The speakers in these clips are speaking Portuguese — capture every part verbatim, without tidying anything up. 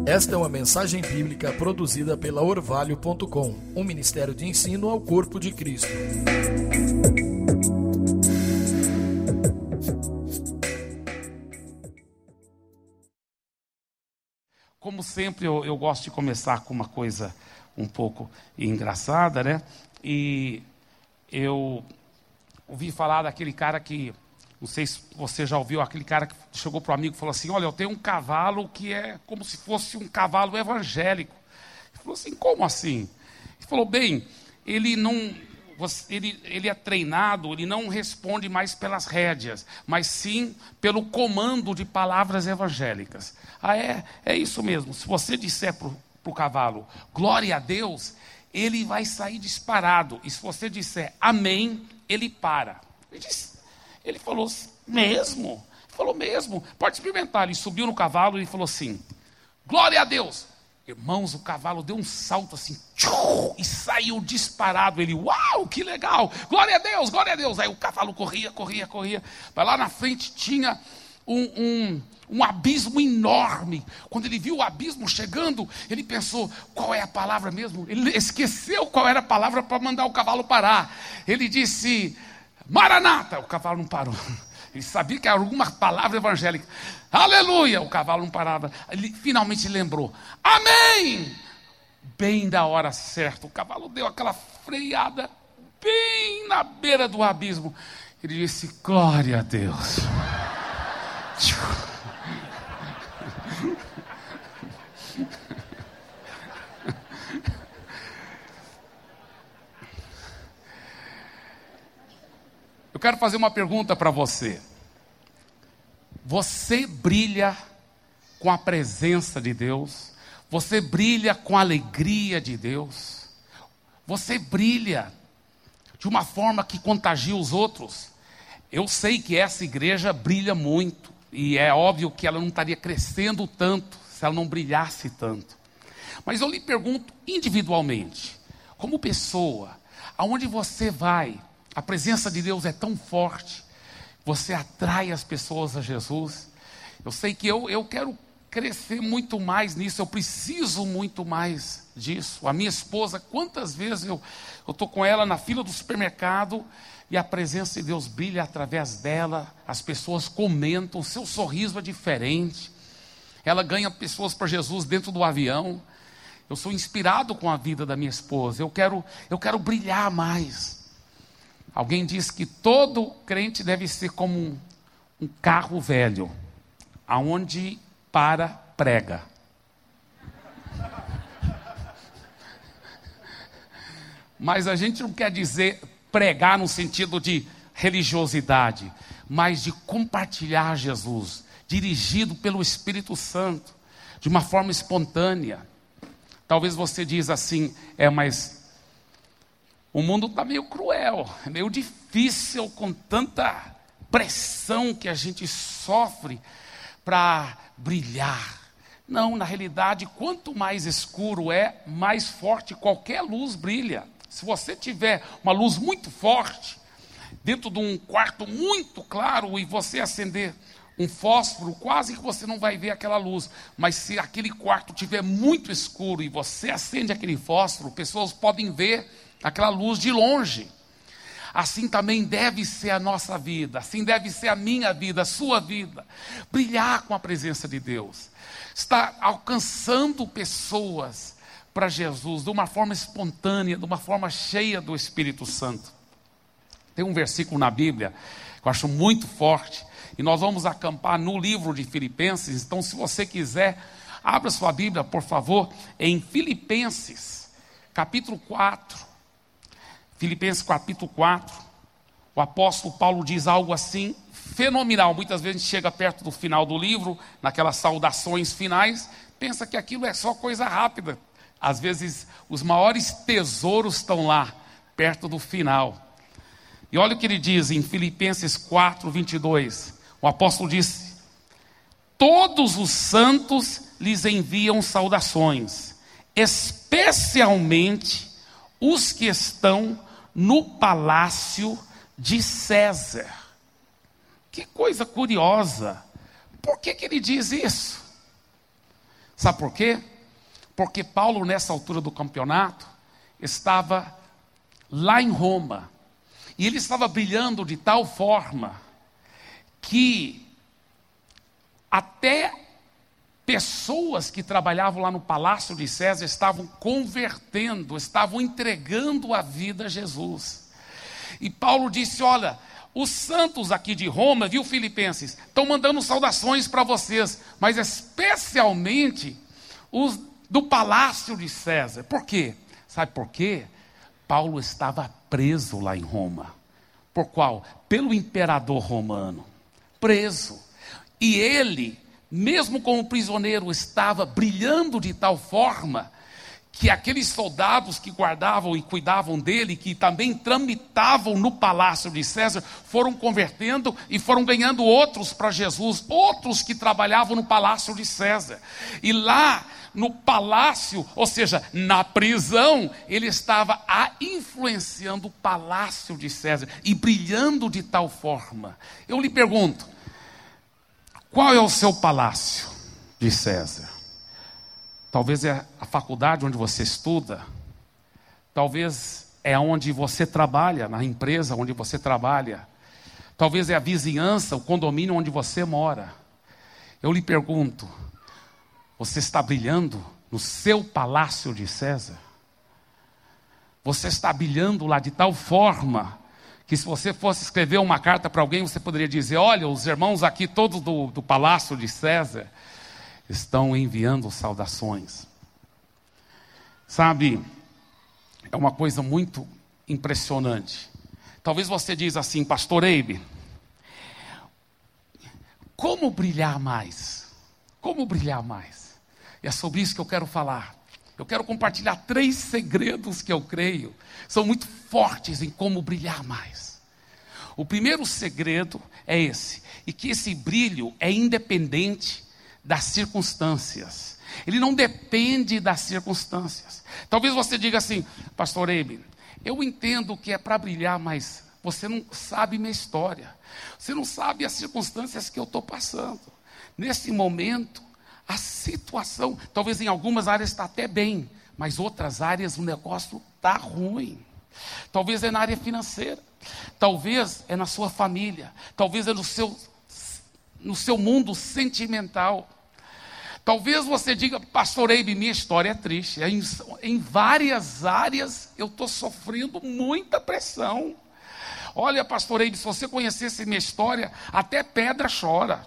Esta é uma mensagem bíblica produzida pela Orvalho ponto com, um ministério de ensino ao corpo de Cristo. Como sempre, eu, eu gosto de começar com uma coisa um pouco engraçada, né? E eu ouvi falar daquele cara que, não sei se você já ouviu, aquele cara que chegou para o amigo e falou assim: olha, eu tenho um cavalo que é como se fosse um cavalo evangélico. Ele falou assim: como assim? Ele falou: bem, ele não, ele, ele é treinado, ele não responde mais pelas rédeas, mas sim pelo comando de palavras evangélicas. Ah, é? É isso mesmo. Se você disser para o cavalo, glória a Deus, ele vai sair disparado. E se você disser amém, ele para. Ele disse... Ele falou, mesmo? Ele falou, mesmo. Pode experimentar. Ele subiu no cavalo e falou assim: glória a Deus. Irmãos, o cavalo deu um salto assim, tchum, e saiu disparado. Ele, uau, que legal. Glória a Deus, glória a Deus. Aí o cavalo corria, corria, corria. Mas lá na frente tinha um, um, um abismo enorme. Quando ele viu o abismo chegando, ele pensou, qual é a palavra mesmo? Ele esqueceu qual era a palavra para mandar o cavalo parar. Ele disse... Maranata, o cavalo não parou. Ele sabia que era alguma palavra evangélica. Aleluia, o cavalo não parava. Ele finalmente lembrou. Amém! Bem da hora certa, o cavalo deu aquela freada bem na beira do abismo. Ele disse, glória a Deus. Eu quero fazer uma pergunta para você. Você brilha com a presença de Deus? Você brilha com a alegria de Deus? Você brilha de uma forma que contagia os outros? Eu sei que essa igreja brilha muito. E é óbvio que ela não estaria crescendo tanto se ela não brilhasse tanto. Mas eu lhe pergunto individualmente, como pessoa, aonde você vai, a presença de Deus é tão forte, você atrai as pessoas a Jesus. Eu sei que eu, eu quero crescer muito mais nisso, eu preciso muito mais disso. A minha esposa, quantas vezes eu estou com ela na fila do supermercado e a presença de Deus brilha através dela, as pessoas comentam, o seu sorriso é diferente, ela ganha pessoas para Jesus dentro do avião. Eu sou inspirado com a vida da minha esposa, eu quero, eu quero brilhar mais. Alguém diz que todo crente deve ser como um, um carro velho, aonde para, prega. Mas a gente não quer dizer pregar no sentido de religiosidade, mas de compartilhar Jesus, dirigido pelo Espírito Santo, de uma forma espontânea. Talvez você diz assim, é, mas... o mundo está meio cruel, é meio difícil com tanta pressão que a gente sofre para brilhar. Não, na realidade, quanto mais escuro é, mais forte qualquer luz brilha. Se você tiver uma luz muito forte, dentro de um quarto muito claro, e você acender um fósforo, quase que você não vai ver aquela luz. Mas se aquele quarto tiver muito escuro e você acende aquele fósforo, pessoas podem ver aquela luz de longe. Assim também deve ser a nossa vida, assim deve ser a minha vida, a sua vida. Brilhar com a presença de Deus, estar alcançando pessoas para Jesus, de uma forma espontânea, de uma forma cheia do Espírito Santo. Tem um versículo na Bíblia, que eu acho muito forte, e nós vamos acampar no livro de Filipenses. Então, se você quiser, abra sua Bíblia, por favor, em Filipenses, capítulo quatro. Filipenses capítulo quatro, o apóstolo Paulo diz algo assim, fenomenal. Muitas vezes a gente chega perto do final do livro, naquelas saudações finais, pensa que aquilo é só coisa rápida. Às vezes os maiores tesouros estão lá, perto do final. E olha o que ele diz em Filipenses quatro, vinte e dois. O apóstolo diz, todos os santos lhes enviam saudações, especialmente os que estão no palácio de César. Que coisa curiosa. Por que que ele diz isso? Sabe por quê? Porque Paulo, nessa altura do campeonato, estava lá em Roma. E ele estava brilhando de tal forma que até pessoas que trabalhavam lá no Palácio de César estavam convertendo, estavam entregando a vida a Jesus. E Paulo disse, olha, os santos aqui de Roma, viu, Filipenses, estão mandando saudações para vocês, mas especialmente os do Palácio de César. Por quê? Sabe por quê? Paulo estava preso lá em Roma. Por qual? Pelo imperador romano. Preso. E ele, mesmo como prisioneiro, estava brilhando de tal forma que aqueles soldados que guardavam e cuidavam dele, que também tramitavam no palácio de César, foram convertendo e foram ganhando outros para Jesus, outros que trabalhavam no palácio de César. E lá no palácio, ou seja, na prisão, ele estava a influenciando o palácio de César e brilhando de tal forma. Eu lhe pergunto, qual é o seu palácio de César? Talvez é a faculdade onde você estuda, talvez é onde você trabalha, na empresa onde você trabalha, talvez é a vizinhança, o condomínio onde você mora. Eu lhe pergunto, você está brilhando no seu palácio de César? Você está brilhando lá de tal forma que se você fosse escrever uma carta para alguém, você poderia dizer, olha, os irmãos aqui todos do, do palácio de César estão enviando saudações. Sabe, é uma coisa muito impressionante. Talvez você diz assim, pastor Eibe, como brilhar mais? Como brilhar mais? E é sobre isso que eu quero falar. Eu quero compartilhar três segredos que eu creio são muito fortes em como brilhar mais. O primeiro segredo é esse, e que esse brilho é independente das circunstâncias. Ele não depende das circunstâncias. Talvez você diga assim, pastor Eibe, eu entendo que é para brilhar, mas você não sabe minha história. Você não sabe as circunstâncias que eu estou passando. Nesse momento, a situação, talvez em algumas áreas está até bem, mas outras áreas o negócio está ruim. Talvez é na área financeira, talvez é na sua família, talvez é no seu, no seu mundo sentimental. Talvez você diga, pastor Eibe, minha história é triste. Em, em várias áreas eu estou sofrendo muita pressão. Olha, pastor Eibe, se você conhecesse minha história, até pedra chora.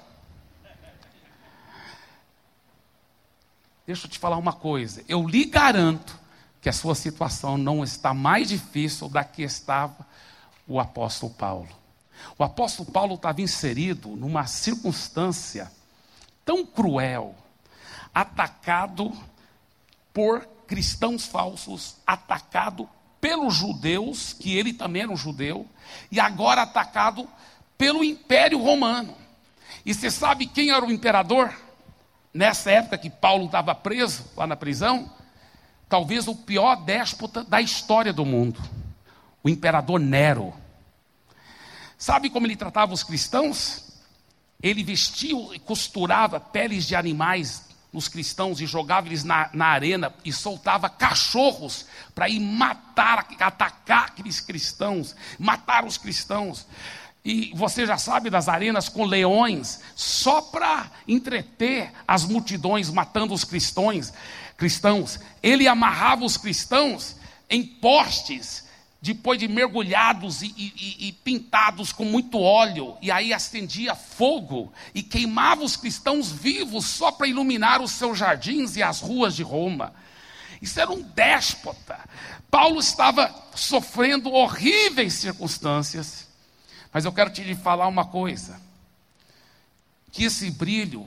Deixa eu te falar uma coisa. Eu lhe garanto que a sua situação não está mais difícil da que estava o apóstolo Paulo. O apóstolo Paulo estava inserido numa circunstância tão cruel, atacado por cristãos falsos, atacado pelos judeus, que ele também era um judeu, e agora atacado pelo Império Romano. E você sabe quem era o imperador? Nessa época que Paulo estava preso, lá na prisão, talvez o pior déspota da história do mundo, o imperador Nero. Sabe como ele tratava os cristãos? Ele vestia e costurava peles de animais nos cristãos e jogava eles na, na arena e soltava cachorros para ir matar, atacar aqueles cristãos, matar os cristãos. E você já sabe das arenas com leões, só para entreter as multidões, matando os cristãos. cristãos. Ele amarrava os cristãos em postes, depois de mergulhados e, e, e pintados com muito óleo, e aí acendia fogo e queimava os cristãos vivos só para iluminar os seus jardins e as ruas de Roma. Isso era um déspota. Paulo estava sofrendo horríveis circunstâncias, mas eu quero te falar uma coisa, que esse brilho,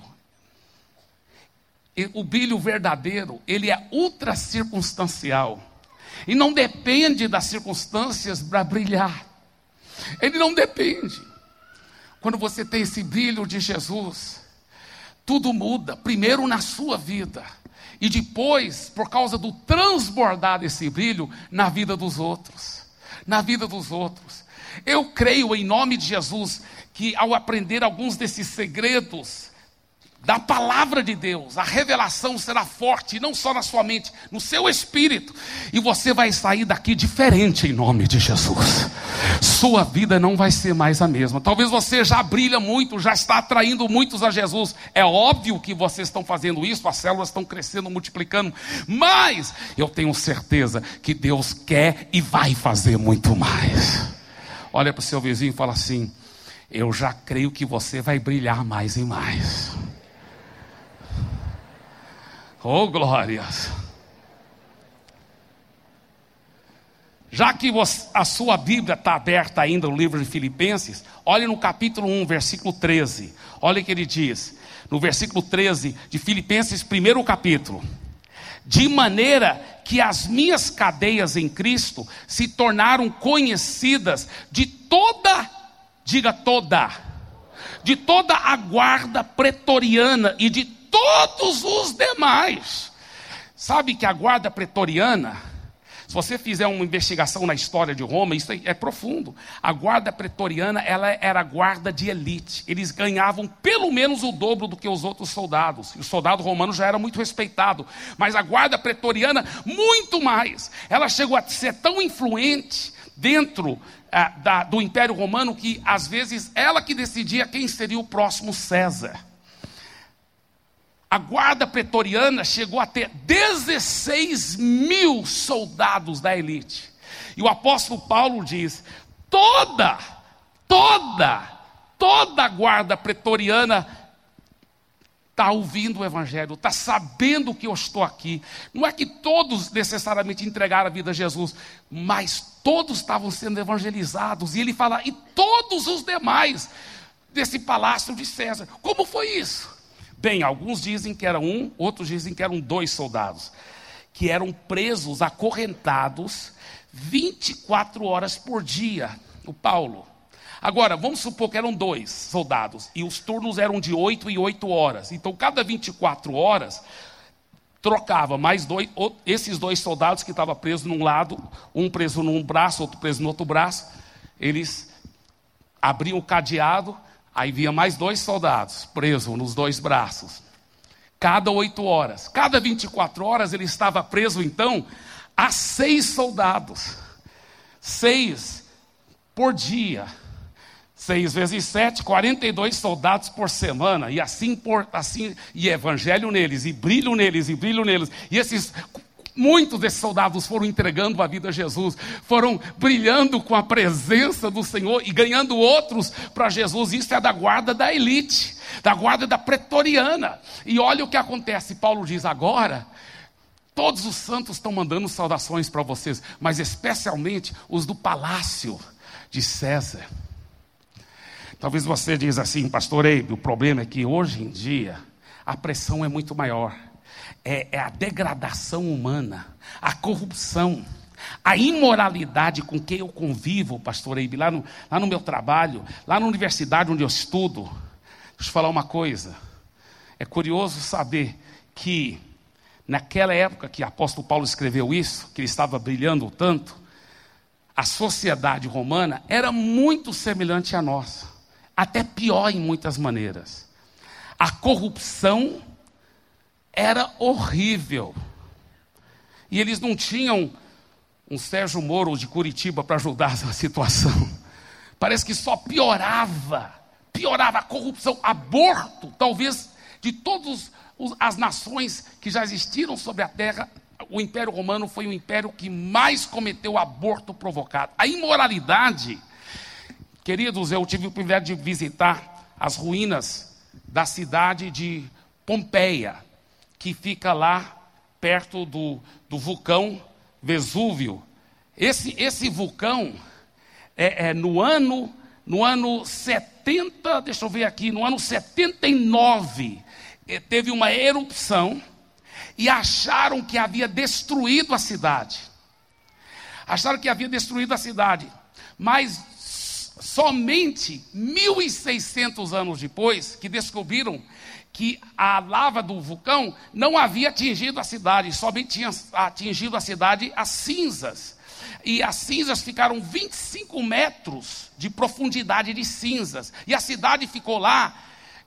o brilho verdadeiro, ele é ultra circunstancial. E não depende das circunstâncias para brilhar. Ele não depende. Quando você tem esse brilho de Jesus, tudo muda. Primeiro na sua vida. E depois, por causa do transbordar desse brilho, na vida dos outros. Na vida dos outros. Eu creio em nome de Jesus, que ao aprender alguns desses segredos da palavra de Deus. A revelação será forte, não só na sua mente, no seu espírito. E você vai sair daqui diferente em nome de Jesus. Sua vida não vai ser mais a mesma. Talvez você já brilha muito, já está atraindo muitos a Jesus. É óbvio que vocês estão fazendo isso, as células estão crescendo, multiplicando. Mas eu tenho certeza que Deus quer e vai fazer muito mais. Olha para o seu vizinho e fala assim: eu já creio que você vai brilhar mais e mais. Oh, glórias! Já que você, a sua Bíblia está aberta ainda no livro de Filipenses, olhe no capítulo um, versículo treze. Olha o que ele diz, no versículo treze de Filipenses, primeiro capítulo. De maneira que as minhas cadeias em Cristo se tornaram conhecidas de toda, diga toda, de toda a guarda pretoriana e de todos os demais. Sabe que a guarda pretoriana, se você fizer uma investigação na história de Roma, isso é profundo. A guarda pretoriana, ela era a guarda de elite. Eles ganhavam pelo menos o dobro do que os outros soldados. E o soldado romano já era muito respeitado. Mas a guarda pretoriana, muito mais. Ela chegou a ser tão influente dentro ah, da, do Império Romano, que às vezes ela que decidia quem seria o próximo César. A guarda pretoriana chegou a ter dezesseis mil soldados da elite. E o apóstolo Paulo diz: toda, toda, toda a guarda pretoriana está ouvindo o evangelho, está sabendo que eu estou aqui. Não é que todos necessariamente entregaram a vida a Jesus, mas todos estavam sendo evangelizados. E ele fala: e todos os demais desse palácio de César. Como foi isso? Bem, alguns dizem que era um, outros dizem que eram dois soldados, que eram presos, acorrentados, vinte e quatro horas por dia, o Paulo. Agora, vamos supor que eram dois soldados, e os turnos eram de oito e oito horas. Então, cada vinte e quatro horas, trocava mais dois, esses dois soldados que estavam presos num lado, um preso num braço, outro preso no outro braço, eles abriam o cadeado. Aí vinha mais dois soldados presos nos dois braços. Cada oito horas. Cada vinte e quatro horas ele estava preso, então, a seis soldados. Seis por dia. Seis vezes sete, quarenta e dois soldados por semana. E assim, por, assim, e evangelho neles, e brilho neles, e brilho neles. E esses... muitos desses soldados foram entregando a vida a Jesus, foram brilhando com a presença do Senhor e ganhando outros para Jesus. Isso é da guarda da elite, da guarda da pretoriana. E olha o que acontece, Paulo diz: agora, todos os santos estão mandando saudações para vocês, mas especialmente os do palácio de César. Talvez você diz assim: pastor Eibe, o problema é que hoje em dia a pressão é muito maior. É, é a degradação humana, a corrupção, a imoralidade com quem eu convivo, pastor Eibe, lá no, lá no meu trabalho, lá na universidade onde eu estudo. Deixa eu falar uma coisa. É curioso saber que naquela época que o apóstolo Paulo escreveu isso, que ele estava brilhando tanto, a sociedade romana era muito semelhante à nossa, até pior em muitas maneiras. A corrupção era horrível. E eles não tinham um Sérgio Moro de Curitiba para ajudar essa situação. Parece que só piorava. Piorava a corrupção, aborto. Talvez de todas as nações que já existiram sobre a terra, o Império Romano foi o império que mais cometeu aborto provocado. A imoralidade. Queridos, eu tive o privilégio de visitar as ruínas da cidade de Pompeia, que fica lá perto do, do vulcão Vesúvio. Esse, esse vulcão, é, é, no, ano, no ano setenta, deixa eu ver aqui, no ano setenta e nove, é, teve uma erupção e acharam que havia destruído a cidade. Acharam que havia destruído a cidade, mas somente mil e seiscentos anos depois que descobriram que a lava do vulcão não havia atingido a cidade, somente tinha atingido a cidade as cinzas. E as cinzas ficaram vinte e cinco metros de profundidade de cinzas. E a cidade ficou lá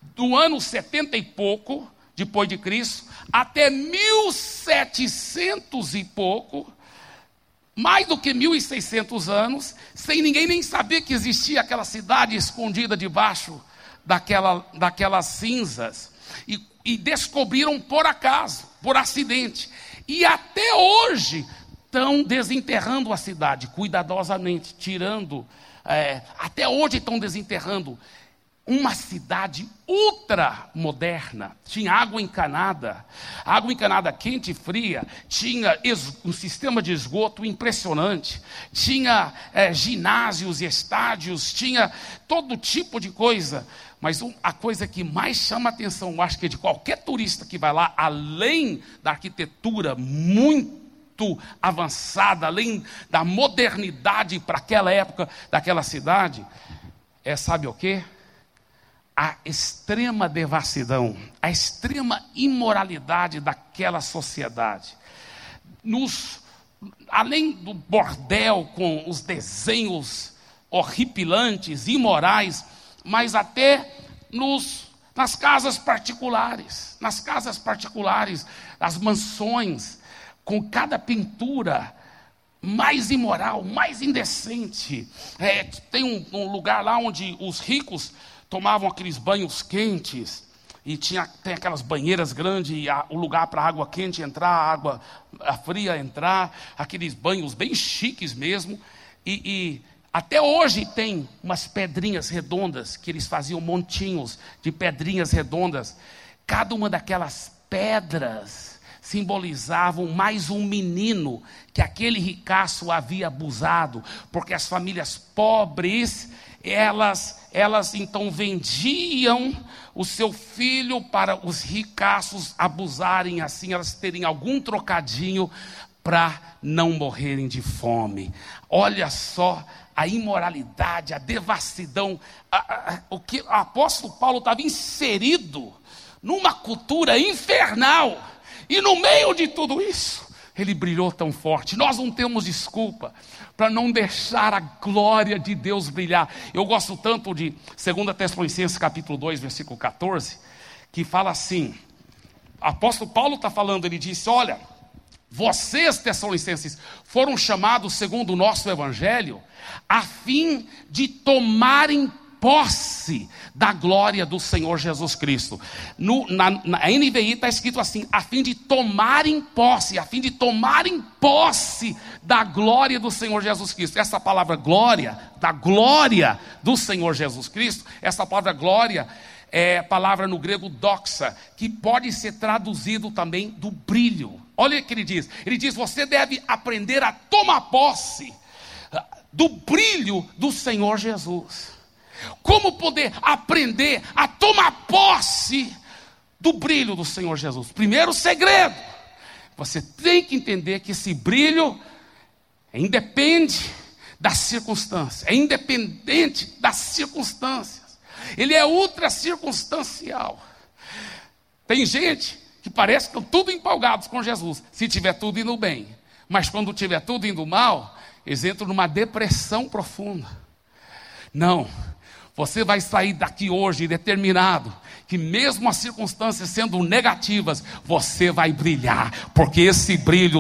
do ano setenta e pouco, depois de Cristo, até mil e setecentos e pouco, mais do que mil e seiscentos anos, sem ninguém nem saber que existia aquela cidade escondida debaixo daquela, daquelas cinzas. E, e descobriram por acaso, por acidente. E até hoje estão desenterrando a cidade, cuidadosamente, tirando. É, até hoje estão desenterrando. Uma cidade ultra moderna, tinha água encanada, água encanada quente e fria, tinha um sistema de esgoto impressionante, tinha é, ginásios e estádios, tinha todo tipo de coisa, mas um, a coisa que mais chama a atenção, eu acho que é de qualquer turista que vai lá, além da arquitetura muito avançada, além da modernidade para aquela época daquela cidade, é sabe o quê? A extrema devassidão, a extrema imoralidade daquela sociedade. Nos, além do bordel com os desenhos horripilantes, imorais, mas até nos, nas casas particulares, nas casas particulares, as mansões, com cada pintura mais imoral, mais indecente. É, tem um, um lugar lá onde os ricos tomavam aqueles banhos quentes, e tinha, tem aquelas banheiras grandes, e a, o lugar para a água quente entrar, a água a fria entrar, aqueles banhos bem chiques mesmo, e, e até hoje tem umas pedrinhas redondas, que eles faziam montinhos de pedrinhas redondas, cada uma daquelas pedras simbolizavam mais um menino, que aquele ricaço havia abusado, porque as famílias pobres, elas, elas então vendiam o seu filho para os ricaços abusarem assim, elas terem algum trocadinho para não morrerem de fome. Olha só a imoralidade, a devassidão, a, a, o que o apóstolo Paulo estava inserido numa cultura infernal, e no meio de tudo isso, ele brilhou tão forte. Nós não temos desculpa para não deixar a glória de Deus brilhar. Eu gosto tanto de segunda Tessalonicenses capítulo dois, versículo catorze, que fala assim, o apóstolo Paulo está falando, ele disse, olha, vocês, Tessalonicenses, foram chamados segundo o nosso evangelho, a fim de tomarem posse da glória do Senhor Jesus Cristo. No, na, na N V I está escrito assim, a fim de tomarem posse, a fim de tomarem posse da glória do Senhor Jesus Cristo. Essa palavra glória, da glória do Senhor Jesus Cristo, essa palavra glória é palavra no grego doxa, que pode ser traduzido também do brilho. Olha o que ele diz, ele diz, você deve aprender a tomar posse do brilho do Senhor Jesus. Como poder aprender a tomar posse do brilho do Senhor Jesus? Primeiro segredo, você tem que entender que esse brilho é independe das circunstâncias, é independente das circunstâncias, ele é ultra circunstancial. Tem gente que parece que estão tudo empolgados com Jesus, se tiver tudo indo bem, mas quando tiver tudo indo mal, eles entram numa depressão profunda. Não, você vai sair daqui hoje determinado que mesmo as circunstâncias sendo negativas, você vai brilhar, porque esse brilho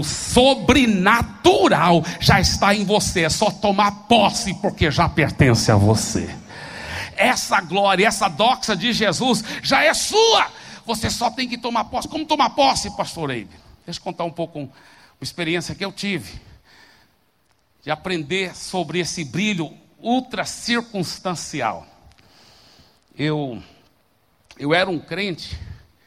sobrenatural já está em você, é só tomar posse, porque já pertence a você. Essa glória, essa doxa de Jesus já é sua, você só tem que tomar posse. Como tomar posse, pastor Eibe? Deixa eu contar um pouco uma experiência que eu tive, de aprender sobre esse brilho ultra circunstancial. Eu, eu era um crente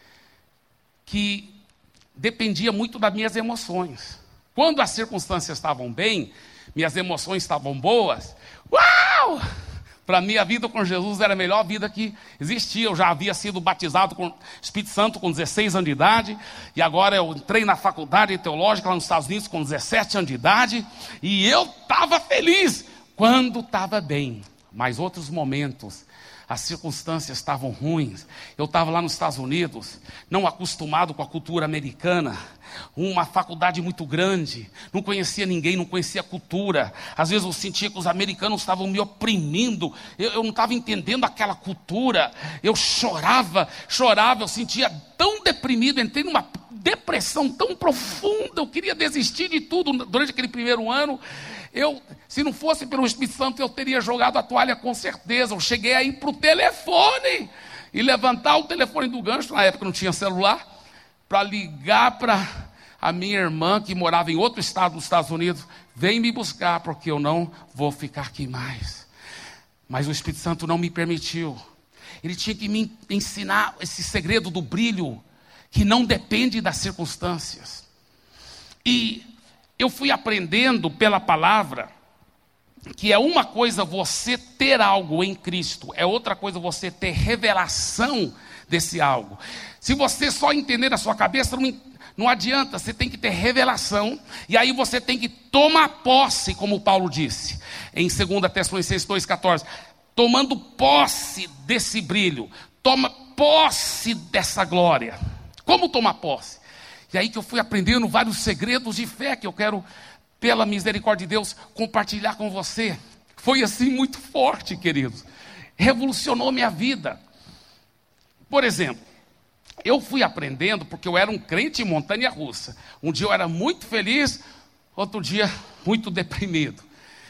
que dependia muito das minhas emoções. Quando as circunstâncias estavam bem, minhas emoções estavam boas, uau! Para mim a vida com Jesus era a melhor vida que existia. Eu já havia sido batizado com o Espírito Santo com dezesseis anos de idade, e agora eu entrei na faculdade teológica lá nos Estados Unidos com dezessete anos de idade, e eu estava feliz quando estava bem. Mas outros momentos, As circunstâncias estavam ruins. Eu estava lá nos Estados Unidos, não acostumado com a cultura americana. Uma faculdade muito grande, não conhecia ninguém, não conhecia a cultura. Às vezes eu sentia que os americanos estavam me oprimindo. Eu, eu não estava entendendo aquela cultura. Eu chorava, chorava, eu sentia tão deprimido. Entrei numa depressão tão profunda. Eu queria desistir de tudo durante aquele primeiro ano. Eu, se não fosse pelo Espírito Santo, eu teria jogado a toalha com certeza. Eu cheguei a ir para o telefone e levantar o telefone do gancho, na época não tinha celular, para ligar para a minha irmã que morava em outro estado dos Estados Unidos. Vem me buscar, porque eu não vou ficar aqui mais. Mas o Espírito Santo não me permitiu. Ele tinha que me ensinar esse segredo do brilho, que não depende das circunstâncias. E eu fui aprendendo pela palavra que é uma coisa você ter algo em Cristo, é outra coisa você ter revelação desse algo. Se você só entender na sua cabeça, não, não adianta, você tem que ter revelação, e aí você tem que tomar posse, como Paulo disse, em dois Tessalonicenses dois, quatorze, tomando posse desse brilho, toma posse dessa glória. Como tomar posse? E aí que eu fui aprendendo vários segredos de fé que eu quero, pela misericórdia de Deus, compartilhar com você. Foi assim muito forte, queridos. Revolucionou minha vida. Por exemplo, eu fui aprendendo porque eu era um crente em montanha-russa. Um dia eu era muito feliz, outro dia muito deprimido.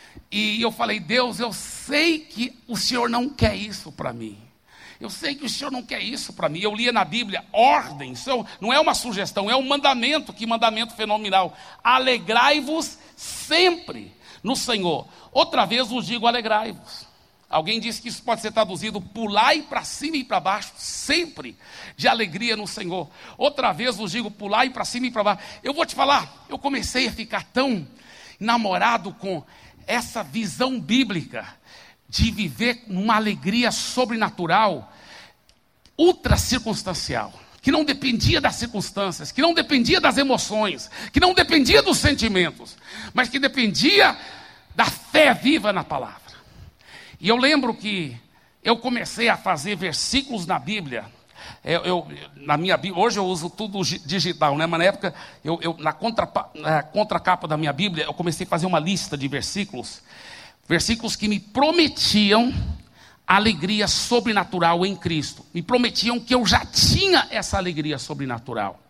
E eu falei, Deus, eu sei que o Senhor não quer isso para mim. Eu sei que o Senhor não quer isso para mim. Eu lia na Bíblia, ordem, isso não é uma sugestão, é um mandamento, que mandamento fenomenal. Alegrai-vos sempre no Senhor. Outra vez vos digo, alegrai-vos. Alguém disse que isso pode ser traduzido, pulai para cima e para baixo, sempre de alegria no Senhor. Outra vez vos digo, pulai para cima e para baixo. Eu vou te falar, eu comecei a ficar tão namorado com essa visão bíblica, de viver numa alegria sobrenatural, ultra circunstancial, que não dependia das circunstâncias, que não dependia das emoções, que não dependia dos sentimentos, mas que dependia da fé viva na palavra. E eu lembro que eu comecei a fazer versículos na Bíblia. Eu, eu, na minha Bíblia, hoje eu uso tudo digital, né? Mas na época, eu, eu, na, contra, na contracapa da minha Bíblia, eu comecei a fazer uma lista de versículos, versículos que me prometiam alegria sobrenatural em Cristo. Me prometiam que eu já tinha essa alegria sobrenatural.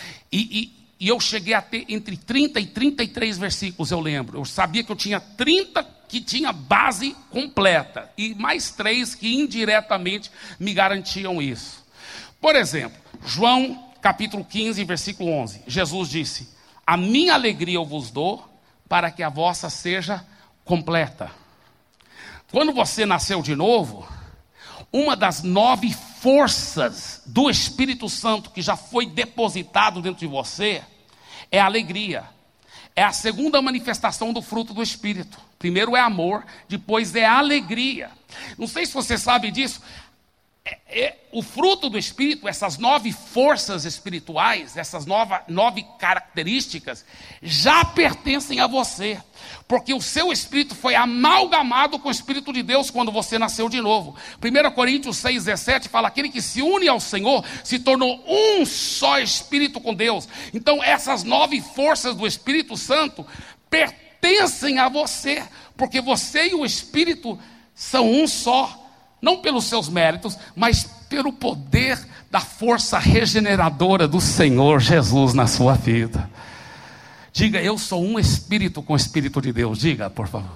E, e, e eu cheguei a ter entre trinta e trinta e três versículos, eu lembro. Eu sabia que eu tinha trinta que tinha base completa. E mais três que indiretamente me garantiam isso. Por exemplo, João capítulo quinze, versículo onze. Jesus disse, a minha alegria eu vos dou, para que a vossa seja completa. Quando você nasceu de novo, uma das nove forças do Espírito Santo que já foi depositado dentro de você é a alegria. É a segunda manifestação do fruto do Espírito. Primeiro é amor, depois é alegria. Não sei se você sabe disso. É, é, o fruto do Espírito, essas nove forças espirituais, essas nova, nove características, já pertencem a você. Porque o seu espírito foi amalgamado com o Espírito de Deus quando você nasceu de novo. primeira Coríntios seis, dezessete fala, aquele que se une ao Senhor se tornou um só espírito com Deus. Então essas nove forças do Espírito Santo pertencem a você, porque você e o Espírito são um só. Não pelos seus méritos, mas pelo poder da força regeneradora do Senhor Jesus na sua vida. Diga, eu sou um espírito com o Espírito de Deus. Diga, por favor.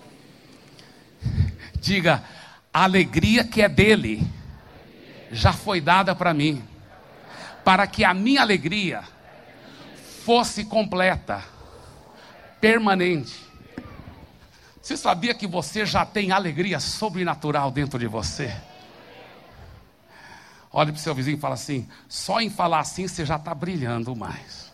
Diga, a alegria que é dele já foi dada para mim, para que a minha alegria fosse completa, permanente. Você sabia que você já tem alegria sobrenatural dentro de você? Olhe para o seu vizinho e fala assim, só em falar assim você já está brilhando mais.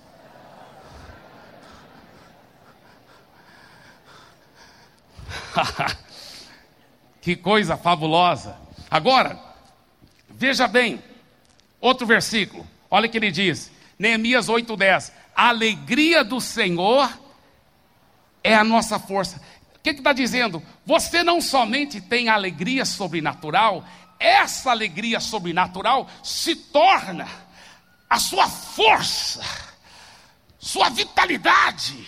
Que coisa fabulosa. Agora, veja bem, outro versículo. Olha o que ele diz, Neemias oito, dez. A alegria do Senhor é a nossa força. O que está dizendo? Você não somente tem alegria sobrenatural, essa alegria sobrenatural se torna a sua força, sua vitalidade.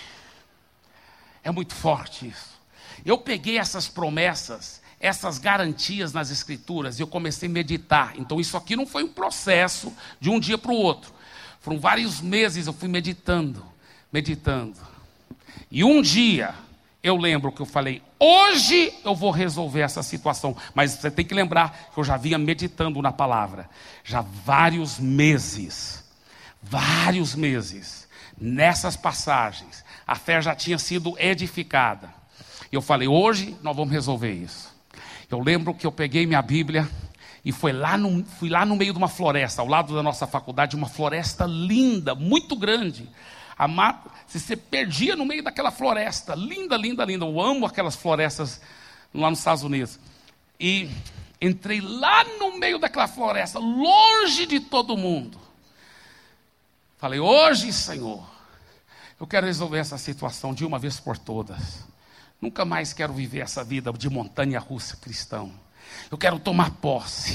É muito forte isso. Eu peguei essas promessas, essas garantias nas Escrituras, e eu comecei a meditar. Então isso aqui não foi um processo de um dia para o outro. Foram vários meses eu fui meditando, meditando. E um dia, eu lembro que eu falei, hoje eu vou resolver essa situação. Mas você tem que lembrar que eu já vinha meditando na palavra. Já vários meses, vários meses, nessas passagens, a fé já tinha sido edificada. E eu falei, hoje nós vamos resolver isso. Eu lembro que eu peguei minha Bíblia e fui lá, no, fui lá no meio de uma floresta, ao lado da nossa faculdade, uma floresta linda, muito grande. A mata, se você perdia no meio daquela floresta, linda, linda, linda. Eu amo aquelas florestas lá nos Estados Unidos. E entrei lá no meio daquela floresta, longe de todo mundo. Falei, hoje, Senhor, eu quero resolver essa situação de uma vez por todas. Nunca mais quero viver essa vida de montanha-russa cristão. Eu quero tomar posse.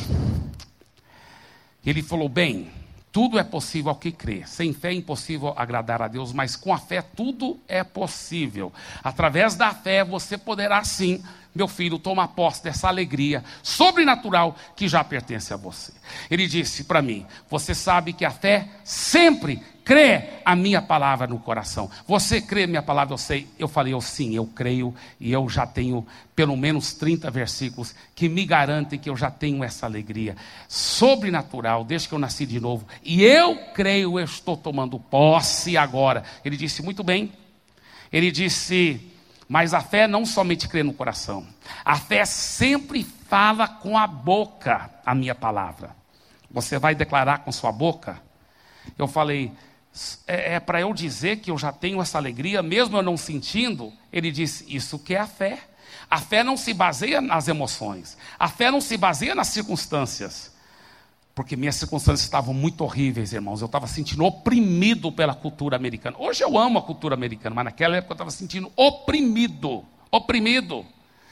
Ele falou, bem, tudo é possível ao que crê. Sem fé é impossível agradar a Deus, mas com a fé tudo é possível. Através da fé você poderá sim, meu filho, tomar posse dessa alegria sobrenatural que já pertence a você. Ele disse para mim, você sabe que a fé sempre crê a minha palavra no coração. Você crê a minha palavra, eu sei. Eu falei, eu sim, eu creio. E eu já tenho pelo menos trinta versículos que me garantem que eu já tenho essa alegria sobrenatural, desde que eu nasci de novo. E eu creio, eu estou tomando posse agora. Ele disse, muito bem. Ele disse, mas a fé não somente crê no coração. A fé sempre fala com a boca a minha palavra. Você vai declarar com sua boca? Eu falei, é, é para eu dizer que eu já tenho essa alegria, mesmo eu não sentindo? Ele disse, isso que é a fé. A fé não se baseia nas emoções. A fé não se baseia nas circunstâncias. Porque minhas circunstâncias estavam muito horríveis, irmãos. Eu estava sentindo oprimido pela cultura americana. Hoje eu amo a cultura americana, mas naquela época eu estava sentindo oprimido. Oprimido.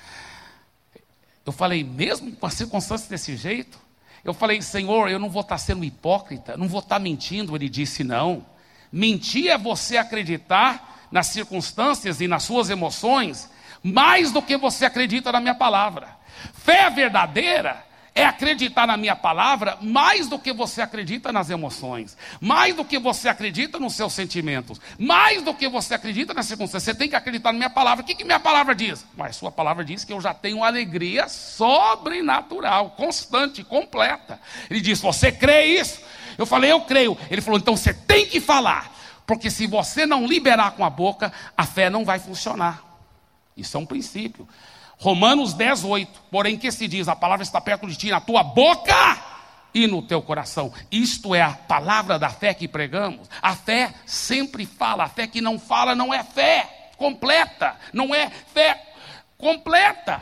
Eu falei, mesmo com as circunstâncias desse jeito? Eu falei, Senhor, eu não vou estar sendo hipócrita, não vou estar mentindo. Ele disse, não. Mentir é você acreditar nas circunstâncias e nas suas emoções mais do que você acredita na minha palavra. Fé verdadeira é acreditar na minha palavra mais do que você acredita nas emoções, mais do que você acredita nos seus sentimentos, mais do que você acredita nas circunstâncias. Você tem que acreditar na minha palavra. O que, que minha palavra diz? Mas sua palavra diz que eu já tenho uma alegria sobrenatural, constante, completa. Ele disse, você crê isso? Eu falei, eu creio. Ele falou, então você tem que falar, porque se você não liberar com a boca, a fé não vai funcionar. Isso é um princípio. Romanos dez, oito, porém que se diz, a palavra está perto de ti, na tua boca e no teu coração. Isto é a palavra da fé que pregamos. A fé sempre fala, a fé que não fala não é fé completa, não é fé completa.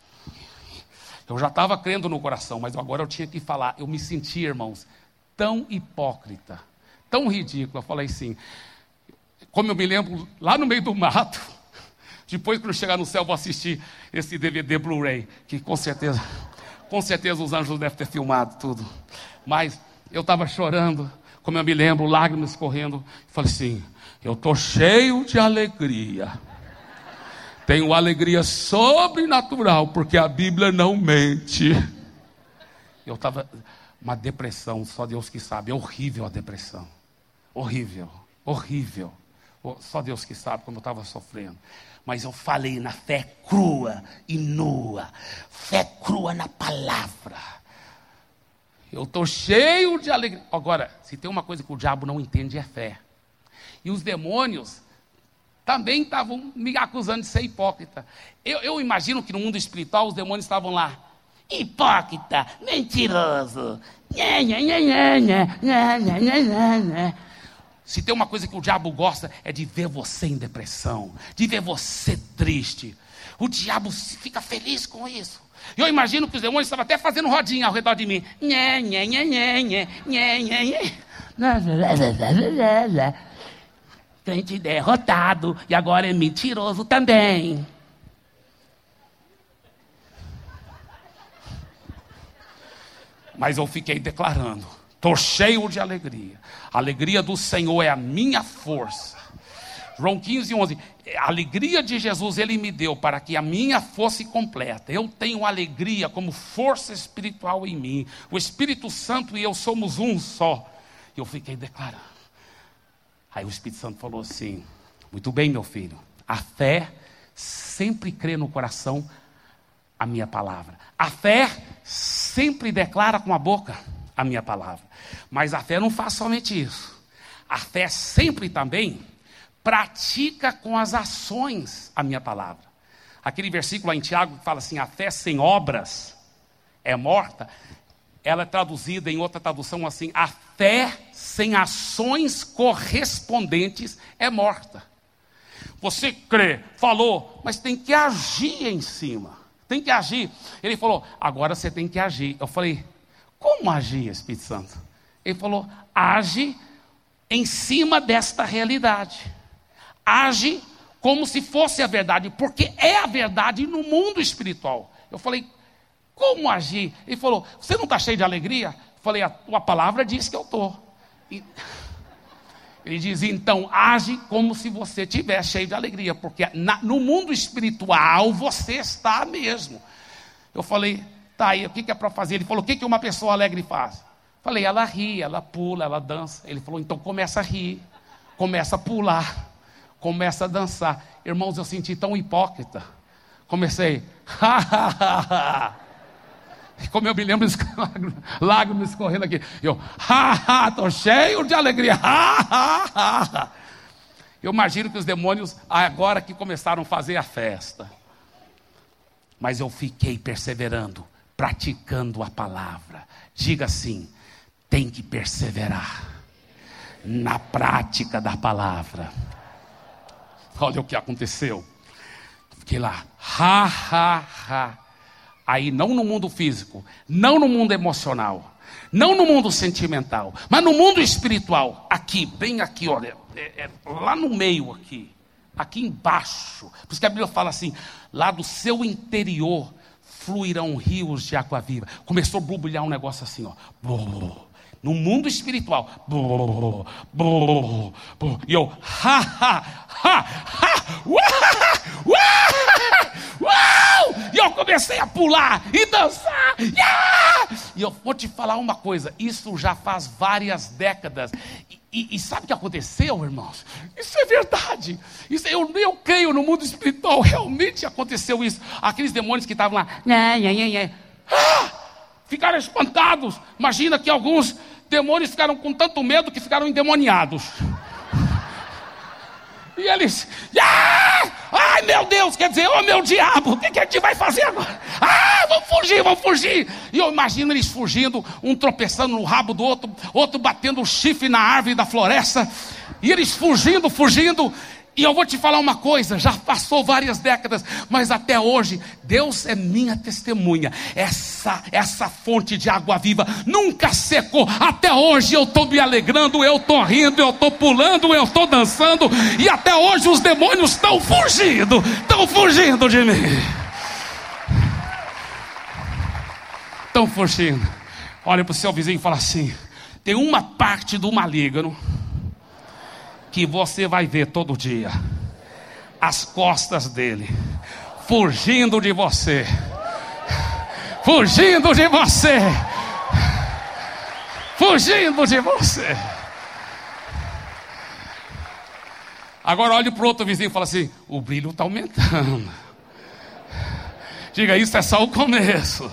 Eu já estava crendo no coração, mas agora eu tinha que falar. Eu me senti, irmãos, tão hipócrita, tão ridículo. Eu falei assim, como eu me lembro, lá no meio do mato, depois, quando eu chegar no céu, eu vou assistir esse D V D Blu-ray, que com certeza, com certeza os anjos devem ter filmado tudo. Mas eu estava chorando, como eu me lembro, lágrimas correndo. Falei assim, eu estou cheio de alegria. Tenho alegria sobrenatural, porque a Bíblia não mente. Eu estava, uma depressão, só Deus que sabe. É horrível a depressão. Horrível, horrível. Só Deus que sabe como eu estava sofrendo. Mas eu falei na fé crua e nua. Fé crua na palavra. Eu estou cheio de alegria. Agora, se tem uma coisa que o diabo não entende é fé. E os demônios também estavam me acusando de ser hipócrita. Eu, eu imagino que no mundo espiritual os demônios estavam lá. Hipócrita, mentiroso. Nhê, nhê, nhê, nhê, nhê, nhê, nhê, nhê, nhê. Se tem uma coisa que o diabo gosta, é de ver você em depressão, de ver você triste. O diabo fica feliz com isso. Eu imagino que os demônios estavam até fazendo rodinha ao redor de mim. Nhê, nhê, nhê, nhê, nhê, nhê, nhê, nhê. Crente derrotado, e agora é mentiroso também. Mas eu fiquei declarando. Estou cheio de alegria. A alegria do Senhor é a minha força. João quinze, onze. A alegria de Jesus Ele me deu para que a minha fosse completa. Eu tenho alegria como força espiritual em mim. O Espírito Santo e eu somos um só. E eu fiquei declarando. Aí o Espírito Santo falou assim: muito bem, meu filho. A fé sempre crê no coração a minha palavra. A fé sempre declara com a boca a minha palavra. Mas a fé não faz somente isso. A fé sempre também pratica com as ações a minha palavra. Aquele versículo lá em Tiago que fala assim: a fé sem obras é morta. Ela é traduzida em outra tradução assim: a fé sem ações correspondentes é morta. Você crê, falou, mas tem que agir em cima. Tem que agir. Ele falou: agora você tem que agir. Eu falei: como agir, Espírito Santo? Ele falou: age em cima desta realidade. Age como se fosse a verdade, porque é a verdade no mundo espiritual. Eu falei: como agir? Ele falou: você não está cheio de alegria? Eu falei: a tua palavra diz que eu estou. Ele diz: então age como se você estivesse cheio de alegria, porque na, no mundo espiritual você está mesmo. Eu falei: tá aí, o que, que é para fazer? Ele falou: o que, que uma pessoa alegre faz? Falei: ela ri, ela pula, ela dança. Ele falou: então começa a rir, começa a pular, começa a dançar. Irmãos, eu senti tão hipócrita. Comecei, ha, ha, ha, ha. Como eu me lembro, lágrimas escorrendo aqui. Eu, ha, ha, estou cheio de alegria. Ha, ha, ha. Eu imagino que os demônios, agora que começaram a fazer a festa. Mas eu fiquei perseverando, praticando a palavra. Diga assim: tem que perseverar na prática da palavra. Olha o que aconteceu. Fiquei lá, ha, ha, ha. Aí não no mundo físico, não no mundo emocional, não no mundo sentimental, mas no mundo espiritual. Aqui, bem aqui, olha, é, é, lá no meio aqui, aqui embaixo. Por isso que a Bíblia fala assim: lá do seu interior fluirão rios de água viva. Começou a borbulhar um negócio assim, ó. No mundo espiritual. E eu, ha, ha, ha, ha, uau, uau, uau! E eu comecei a pular e dançar. Yeah! E eu vou te falar uma coisa: isso já faz várias décadas. E, e, e sabe o que aconteceu, irmãos? Isso é verdade. Isso, eu, eu creio no mundo espiritual. Realmente aconteceu isso. Aqueles demônios que estavam lá, nhê, nhê, nhê, nhê. Ah! Ficaram espantados. Imagina que alguns demônios ficaram com tanto medo que ficaram endemoniados. E eles, ah! Ai meu Deus, quer dizer, ô oh, meu diabo, o que, que a gente vai fazer agora? Ah, vamos fugir, vamos fugir. E eu imagino eles fugindo, um tropeçando no rabo do outro, outro batendo o chifre na árvore da floresta. E eles fugindo, fugindo. E eu vou te falar uma coisa: já passou várias décadas, mas até hoje, Deus é minha testemunha. Essa, essa fonte de água viva nunca secou. Até hoje eu estou me alegrando, eu estou rindo, eu estou pulando, eu estou dançando. E até hoje os demônios estão fugindo, estão fugindo de mim. Estão fugindo. Olha para o seu vizinho e fala assim: tem uma parte do maligno que você vai ver todo dia, as costas dele, fugindo de você, fugindo de você, fugindo de você. Agora olhe para o outro vizinho e fala assim: o brilho está aumentando. Diga: isso é só o começo.